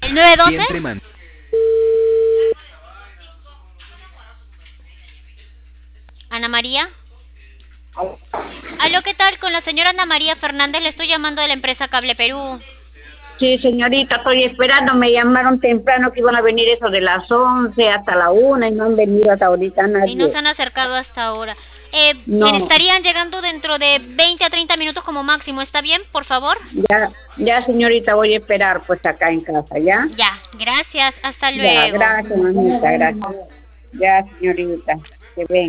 ¿El 912? Siempre man. Ana María. Aló, ¿qué tal? Con la señora Ana María Fernández, le estoy llamando de la empresa Cable Perú. Sí, señorita, estoy esperando. Me llamaron temprano que iban a venir eso de las 11 hasta la 1 y no han venido hasta ahorita Y no nadie. se han acercado hasta ahora. No, Estarían llegando dentro de 20 a 30 minutos como máximo, ¿está bien, por favor? ya, señorita, voy a esperar pues acá en casa, ¿ya? Ya, gracias, hasta Ya, luego. gracias, mamita, gracias. Ya, señorita, que venga.